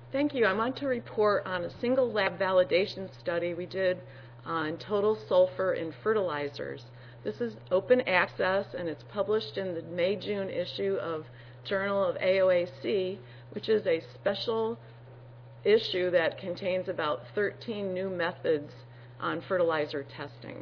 Thank you. I want to report on a single lab validation study we did on total sulfur in fertilizers. This is open access, and it's published in the May-June issue of Journal of AOAC, which is a special issue that contains about 13 new methods on fertilizer testing.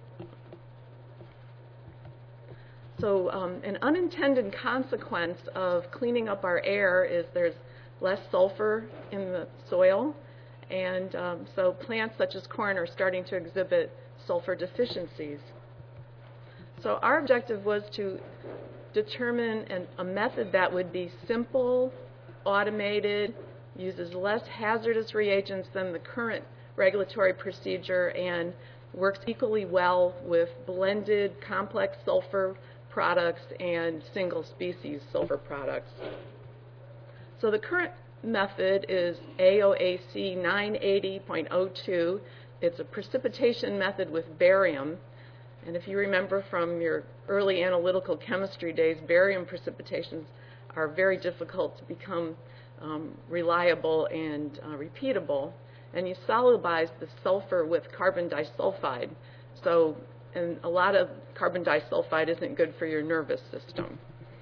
So an unintended consequence of cleaning up our air is there's less sulfur in the soil, and so plants such as corn are starting to exhibit sulfur deficiencies. So our objective was to determine a method that would be simple, automated, uses less hazardous reagents than the current regulatory procedure, and works equally well with blended complex sulfur products and single species sulfur products. So the current method is AOAC 980.02. It's a precipitation method with barium. And if you remember from your early analytical chemistry days, barium precipitations are very difficult to become reliable and repeatable. And you solubilize the sulfur with carbon disulfide. And a lot of carbon disulfide isn't good for your nervous system.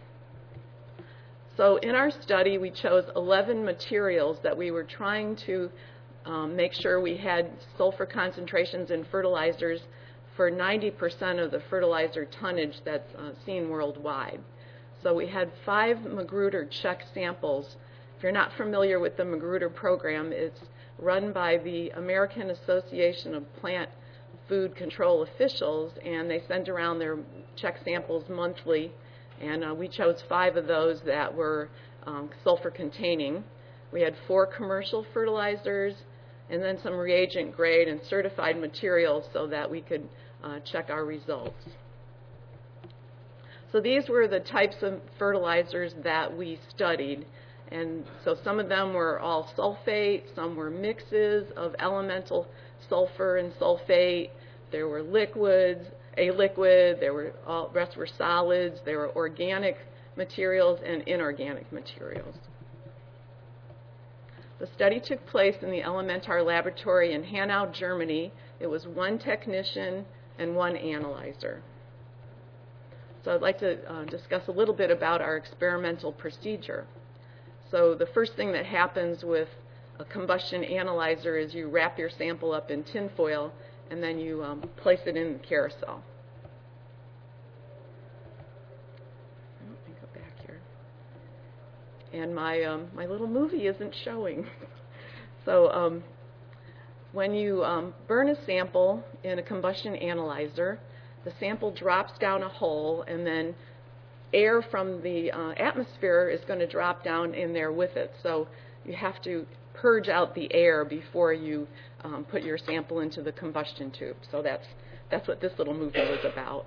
So in our study, we chose 11 materials that we were trying to make sure we had sulfur concentrations in fertilizers for 90% of the fertilizer tonnage that's seen worldwide. So we had 5 Magruder check samples. If you're not familiar with the Magruder program, it's run by the American Association of Plant Food Control Officials, and they send around their check samples monthly. And we chose 5 of those that were sulfur containing. We had 4 commercial fertilizers and then some reagent grade and certified materials so that we could check our results. So these were the types of fertilizers that we studied. And so some of them were all sulfate, some were mixes of elemental sulfur and sulfate. There were liquids, a liquid, rest were solids, there were organic materials and inorganic materials. The study took place in the Elementar laboratory in Hanau, Germany. It was 1 technician and 1 analyzer. So I'd like to discuss a little bit about our experimental procedure. So the first thing that happens with a combustion analyzer is you wrap your sample up in tin foil and then you place it in the carousel. Let me go back here. And my little movie isn't showing. So when you burn a sample in a combustion analyzer, the sample drops down a hole, and then air from the atmosphere is going to drop down in there with it. So you have to purge out the air before you put your sample into the combustion tube. So that's what this little movie was about.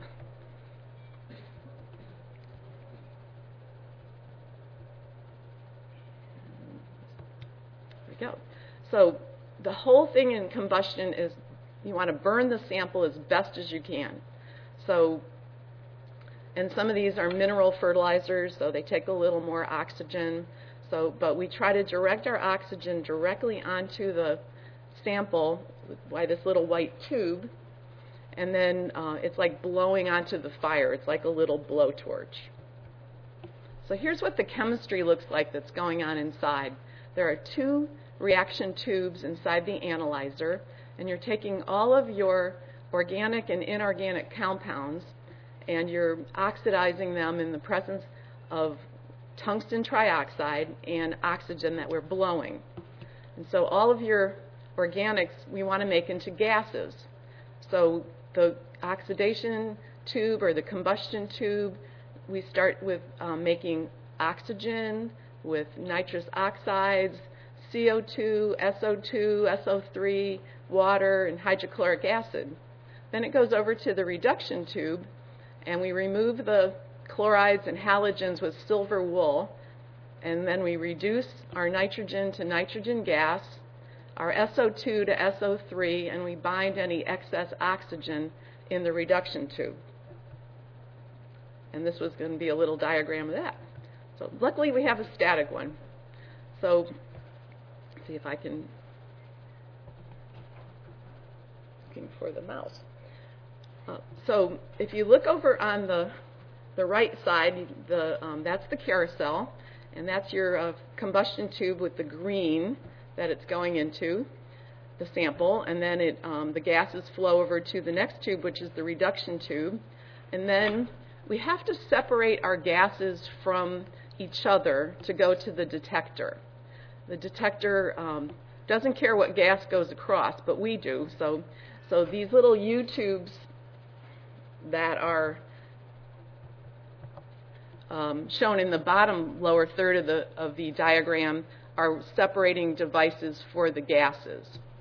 There we go. So the whole thing in combustion is you want to burn the sample as best as you can. So, and some of these are mineral fertilizers, so they take a little more oxygen. But we try to direct our oxygen directly onto the sample by this little white tube, and then it's like blowing onto the fire. It's like a little blowtorch. So here's what the chemistry looks like that's going on inside. There are 2 reaction tubes inside the analyzer, and you're taking all of your organic and inorganic compounds, and you're oxidizing them in the presence of tungsten trioxide and oxygen that we're blowing. And so all of your organics we want to make into gases. So the oxidation tube or the combustion tube, we start with making oxygen with nitrous oxides, CO2, SO2, SO3, water, and hydrochloric acid. Then it goes over to the reduction tube, and we remove the chlorides and halogens with silver wool, and then we reduce our nitrogen to nitrogen gas, our SO2 to SO3, and we bind any excess oxygen in the reduction tube. And this was going to be a little diagram of that. So luckily we have a static one. So see if I can, looking for the mouse. So if you look over on the right side, that's the carousel, and that's your combustion tube with the green that it's going into, the sample, and then the gases flow over to the next tube, which is the reduction tube, and then we have to separate our gases from each other to go to the detector. The detector doesn't care what gas goes across, but we do. So these little U-tubes that are shown in the bottom lower third of the diagram are separating devices for the gases.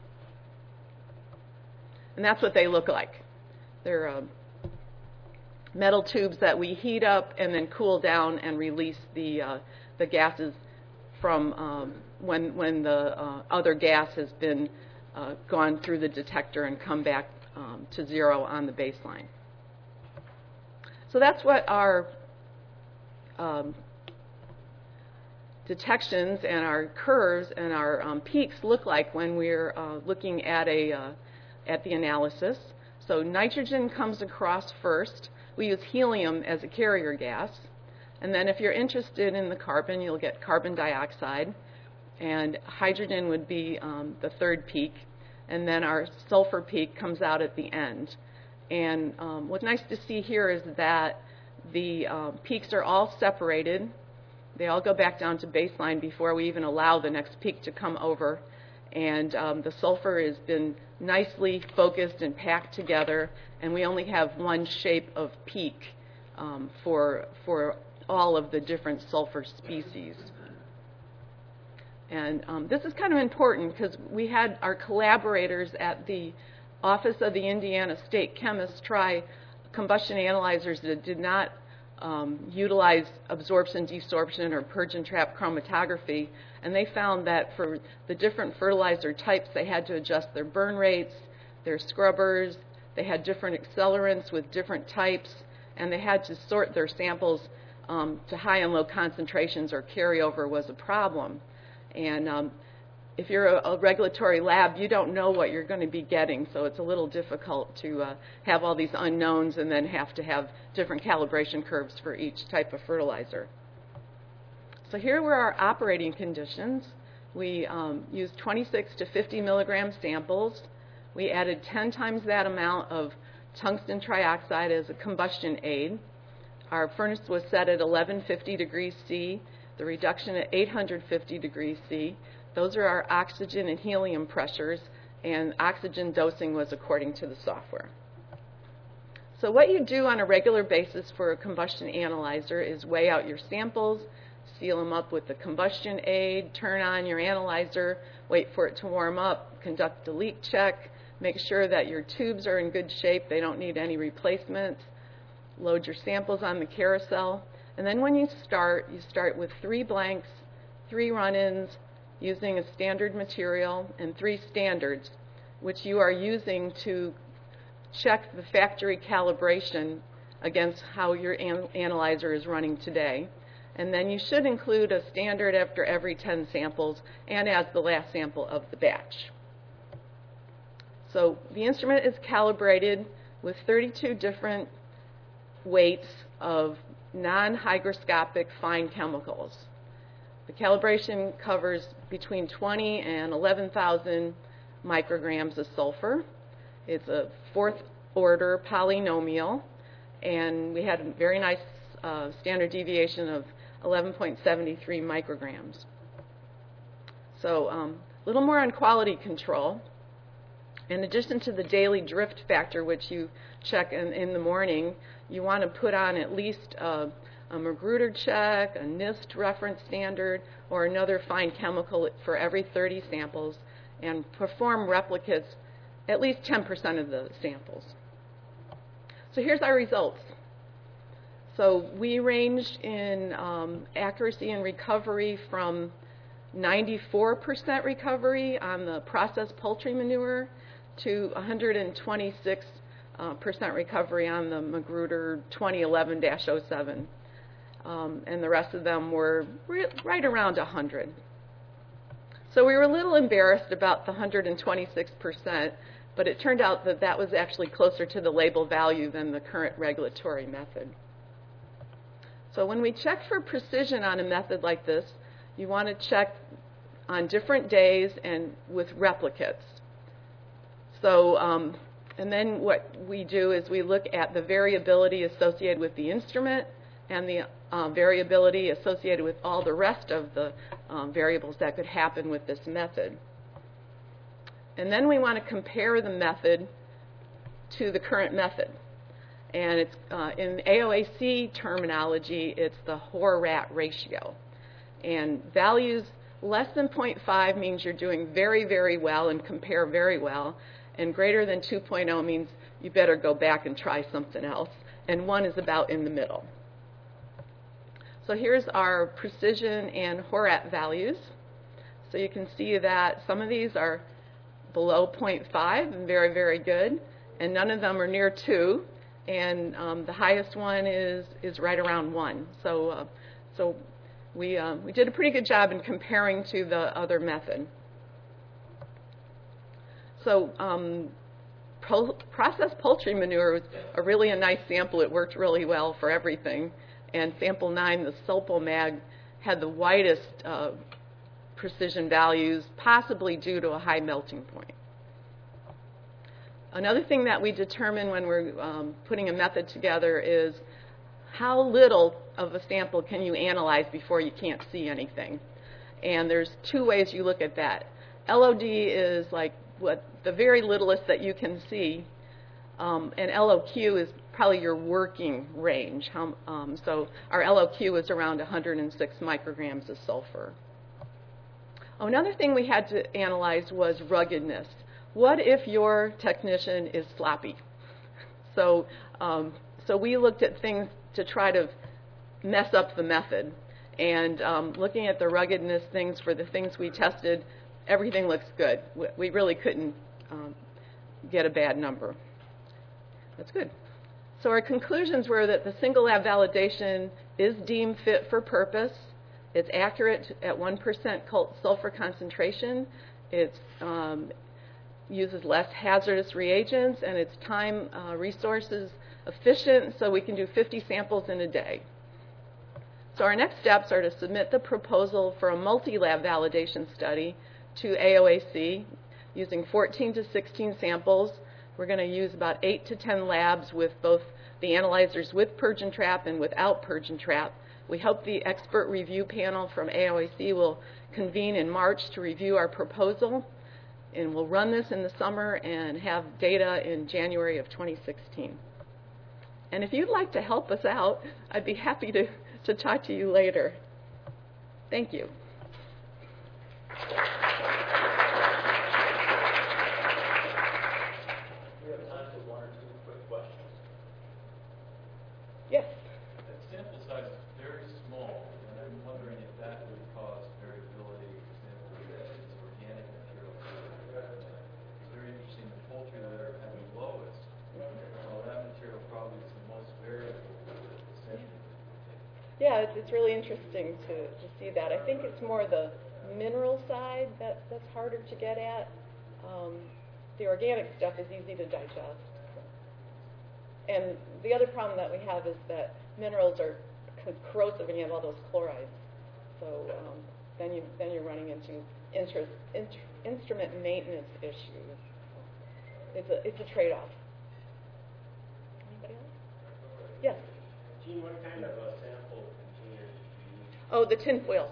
And that's what they look like. They're metal tubes that we heat up and then cool down and release the gases from when the other gas has been gone through the detector and come back to zero on the baseline. So that's what our detections and our curves and our peaks look like when we're looking at the analysis. So nitrogen comes across first. We use helium as a carrier gas. And then if you're interested in the carbon, you'll get carbon dioxide. And hydrogen would be the third peak. And then our sulfur peak comes out at the end. And what's nice to see here is that the peaks are all separated. They all go back down to baseline before we even allow the next peak to come over. And the sulfur has been nicely focused and packed together, and we only have one shape of peak for all of the different sulfur species. And this is kind of important because we had our collaborators at the Office of the Indiana State Chemists try combustion analyzers that did not utilize absorption, desorption, or purge and trap chromatography, and they found that for the different fertilizer types, they had to adjust their burn rates, their scrubbers, they had different accelerants with different types, and they had to sort their samples to high and low concentrations, or carryover was a problem. And if you're a regulatory lab, you don't know what you're going to be getting, so it's a little difficult to have all these unknowns and then have to have different calibration curves for each type of fertilizer. So here were our operating conditions. We used 26 to 50 milligram samples. We added 10 times that amount of tungsten trioxide as a combustion aid. Our furnace was set at 1150 degrees C, the reduction at 850 degrees C. Those are our oxygen and helium pressures, and oxygen dosing was according to the software. So what you do on a regular basis for a combustion analyzer is weigh out your samples, seal them up with the combustion aid, turn on your analyzer, wait for it to warm up, conduct a leak check, make sure that your tubes are in good shape, they don't need any replacements, load your samples on the carousel, and then when you start with 3 blanks, 3 run-ins, using a standard material, and 3 standards, which you are using to check the factory calibration against how your analyzer is running today. And then you should include a standard after every 10 samples and as the last sample of the batch. So the instrument is calibrated with 32 different weights of non-hygroscopic fine chemicals. The calibration covers between 20 and 11,000 micrograms of sulfur. It's a 4th order polynomial, and we had a very nice standard deviation of 11.73 micrograms. So a little more on quality control. In addition to the daily drift factor, which you check in the morning, you want to put on at least a Magruder check, a NIST reference standard, or another fine chemical for every 30 samples, and perform replicates at least 10% of the samples. So here's our results. So we ranged in accuracy and recovery from 94% recovery on the processed poultry manure to 126% recovery on the Magruder 2011-07. And the rest of them were right around 100. So we were a little embarrassed about the 126%, but it turned out that that was actually closer to the label value than the current regulatory method. So when we check for precision on a method like this, you want to check on different days and with replicates. So, and then what we do is we look at the variability associated with the instrument and the variability associated with all the rest of the variables that could happen with this method. And then we want to compare the method to the current method. And it's in AOAC terminology, it's the Hoare-Rat ratio. And values less than 0.5 means you're doing very, very well and compare very well. And greater than 2.0 means you better go back and try something else. And 1 is about in the middle. So here's our precision and Hoare-Rat values. So you can see that some of these are below 0.5 and very, very good. And none of them are near 2. And the highest one is right around 1. So we did a pretty good job in comparing to the other method. So processed poultry manure was really a nice sample. It worked really well for everything. And sample 9, the Sulpo-Mag, had the widest precision values, possibly due to a high melting point. Another thing that we determine when we're putting a method together is how little of a sample can you analyze before you can't see anything. And there's 2 ways you look at that. LOD is like what the very littlest that you can see, and LOQ is probably your working range. So our LOQ is around 106 micrograms of sulfur. Another thing we had to analyze was ruggedness. What if your technician is sloppy? So we looked at things to try to mess up the method. And looking at the ruggedness things for the things we tested, everything looks good. We really couldn't get a bad number. That's good. So our conclusions were that the single lab validation is deemed fit for purpose. It's accurate at 1% sulfur concentration. It uses less hazardous reagents, and it's time resources efficient, so we can do 50 samples in a day. So our next steps are to submit the proposal for a multi-lab validation study to AOAC using 14 to 16 samples. We're going to use about 8 to 10 labs with both the analyzers with Purge and Trap and without Purge and Trap. We hope the expert review panel from AOAC will convene in March to review our proposal, and we'll run this in the summer and have data in January of 2016. And if you'd like to help us out, I'd be happy to talk to you later. Thank you. We have time for 1 or 2 quick questions. Yes? The sample size is very small, and I'm wondering if that would cause variability, for example, if it's organic material. It's very interesting, the poultry litter at the lowest, well, that material probably is the most variable. Yeah, it's really interesting to see that. I think it's more the mineral side that's harder to get at. The organic stuff is easy to digest. And the other problem that we have is that minerals are corrosive and you have all those chlorides. So then you're running into instrument maintenance issues. It's a trade-off. Anybody else? Yes? Gene, what kind of a sample container do you use? Oh, the tin foils.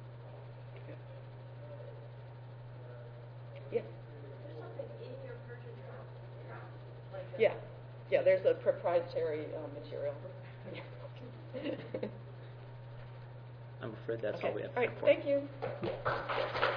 Yeah. There's something in your purchase like Yeah. Yeah, there's a proprietary material. I'm afraid that's Okay. all we have All right, time for. thank you.